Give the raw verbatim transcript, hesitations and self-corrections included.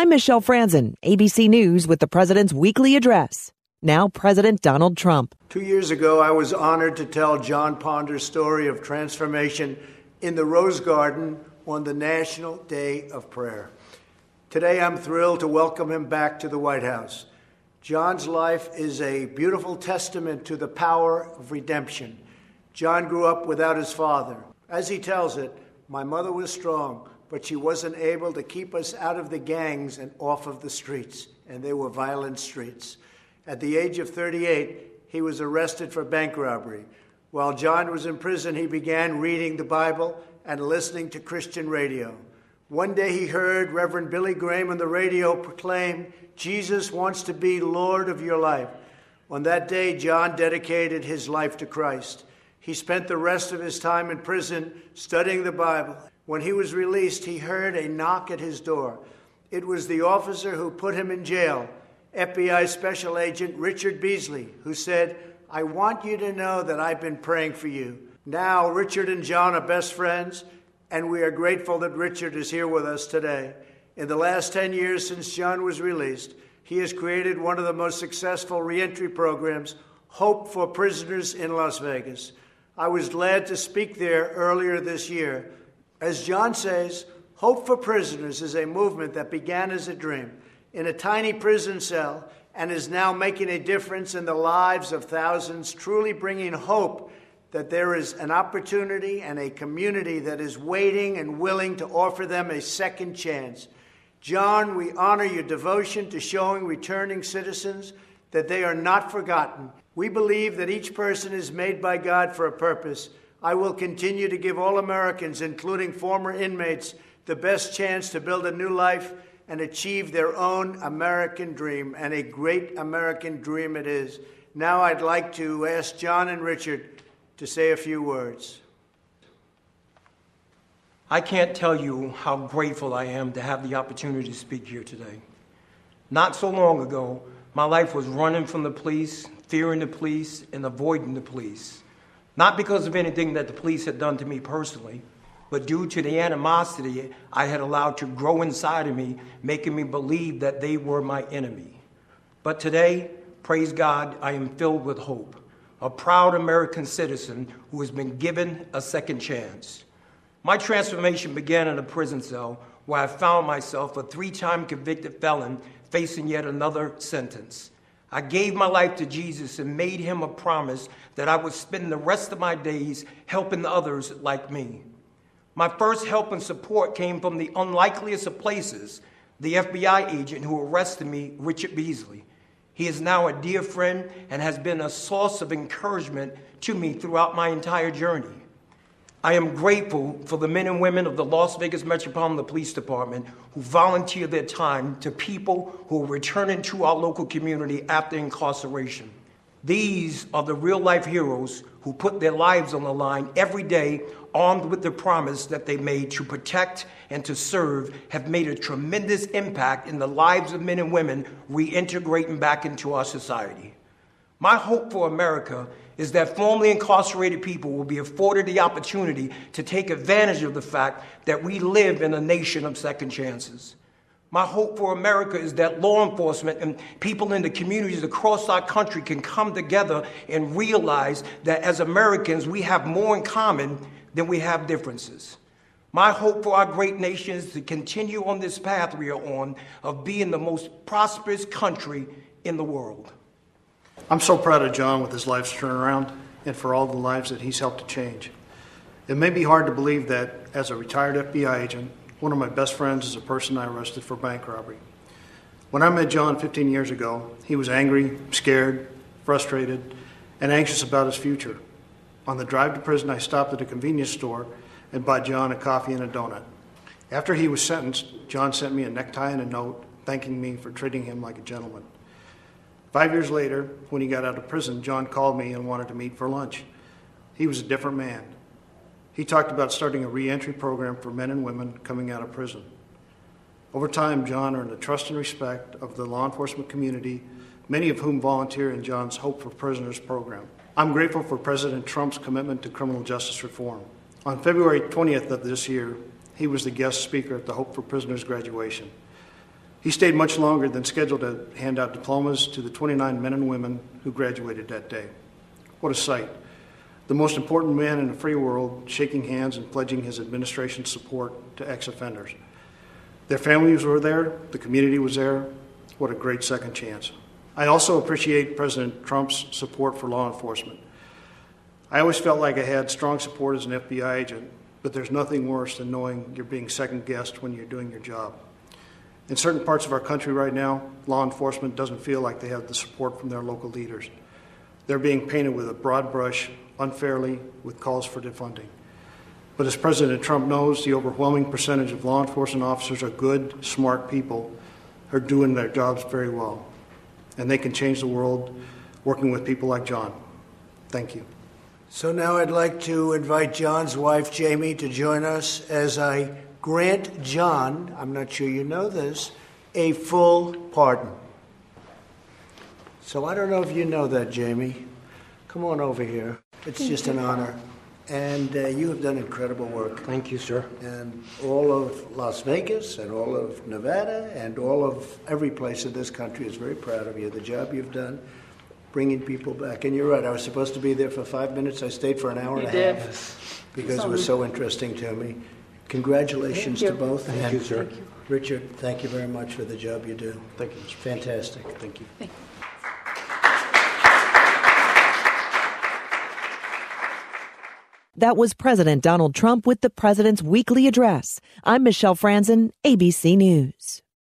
I'm Michelle Franzen, A B C News with the President's weekly address. Now President Donald Trump. Two years ago, I was honored to tell John Ponder's story of transformation in the Rose Garden on the National Day of Prayer. Today, I'm thrilled to welcome him back to the White House. John's life is a beautiful testament to the power of redemption. John grew up without his father. As he tells it, my mother was strong, but she wasn't able to keep us out of the gangs and off of the streets, and they were violent streets. At the age of thirty-eight, he was arrested for bank robbery. While John was in prison, he began reading the Bible and listening to Christian radio. One day he heard Reverend Billy Graham on the radio proclaim, "Jesus wants to be Lord of your life." On that day, John dedicated his life to Christ. He spent the rest of his time in prison studying the Bible. When he was released, he heard a knock at his door. It was the officer who put him in jail, F B I Special Agent Richard Beasley, who said, "I want you to know that I've been praying for you." Now, Richard and John are best friends, and we are grateful that Richard is here with us today. In the last ten years since John was released, he has created one of the most successful reentry programs, Hope for Prisoners in Las Vegas. I was glad to speak there earlier this year. As John says, Hope for Prisoners is a movement that began as a dream in a tiny prison cell and is now making a difference in the lives of thousands, truly bringing hope that there is an opportunity and a community that is waiting and willing to offer them a second chance. John, we honor your devotion to showing returning citizens that they are not forgotten. We believe that each person is made by God for a purpose. I will continue to give all Americans, including former inmates, the best chance to build a new life and achieve their own American dream, and a great American dream it is. Now I'd like to ask John and Richard to say a few words. I can't tell you how grateful I am to have the opportunity to speak here today. Not so long ago, my life was running from the police, fearing the police, and avoiding the police. Not because of anything that the police had done to me personally, but due to the animosity I had allowed to grow inside of me, making me believe that they were my enemy. But today, praise God, I am filled with hope, a proud American citizen who has been given a second chance. My transformation began in a prison cell where I found myself a three-time convicted felon facing yet another sentence. I gave my life to Jesus and made him a promise that I would spend the rest of my days helping others like me. My first help and support came from the unlikeliest of places, the F B I agent who arrested me, Richard Beasley. He is now a dear friend and has been a source of encouragement to me throughout my entire journey. I am grateful for the men and women of the Las Vegas Metropolitan Police Department who volunteer their time to people who are returning to our local community after incarceration. These are the real-life heroes who put their lives on the line every day, armed with the promise that they made to protect and to serve, have made a tremendous impact in the lives of men and women reintegrating back into our society. My hope for America is that formerly incarcerated people will be afforded the opportunity to take advantage of the fact that we live in a nation of second chances. My hope for America is that law enforcement and people in the communities across our country can come together and realize that as Americans, we have more in common than we have differences. My hope for our great nation is to continue on this path we are on of being the most prosperous country in the world. I'm so proud of John with his life's turnaround and for all the lives that he's helped to change. It may be hard to believe that as a retired F B I agent, one of my best friends is a person I arrested for bank robbery. When I met John fifteen years ago, he was angry, scared, frustrated, and anxious about his future. On the drive to prison, I stopped at a convenience store and bought John a coffee and a donut. After he was sentenced, John sent me a necktie and a note thanking me for treating him like a gentleman. Five years later, when he got out of prison, John called me and wanted to meet for lunch. He was a different man. He talked about starting a reentry program for men and women coming out of prison. Over time, John earned the trust and respect of the law enforcement community, many of whom volunteer in John's Hope for Prisoners program. I'm grateful for President Trump's commitment to criminal justice reform. On February twentieth of this year, he was the guest speaker at the Hope for Prisoners graduation. He stayed much longer than scheduled to hand out diplomas to the twenty-nine men and women who graduated that day. What a sight. The most important man in the free world shaking hands and pledging his administration's support to ex-offenders. Their families were there, the community was there. What a great second chance. I also appreciate President Trump's support for law enforcement. I always felt like I had strong support as an F B I agent, but there's nothing worse than knowing you're being second-guessed when you're doing your job. In certain parts of our country right now, law enforcement doesn't feel like they have the support from their local leaders. They're being painted with a broad brush, unfairly, with calls for defunding. But as President Trump knows, the overwhelming percentage of law enforcement officers are good, smart people who are doing their jobs very well. And they can change the world working with people like John. Thank you. So now I'd like to invite John's wife, Jamie, to join us as I grant John, I'm not sure you know this, a full pardon. So I don't know if you know that, Jamie. Come on over here. It's just an honor. And uh, you have done incredible work. Thank you, sir. And all of Las Vegas and all of Nevada and all of every place in this country is very proud of you, the job you've done, bringing people back. And you're right, I was supposed to be there for five minutes. I stayed for an hour and a half because it was so interesting to me. Congratulations to both. Thank and you, sir. Thank you. Richard, thank you very much for the job you do. Thank you. It's fantastic. Thank you. Thank you. That was President Donald Trump with the President's Weekly Address. I'm Michelle Franzen, A B C News.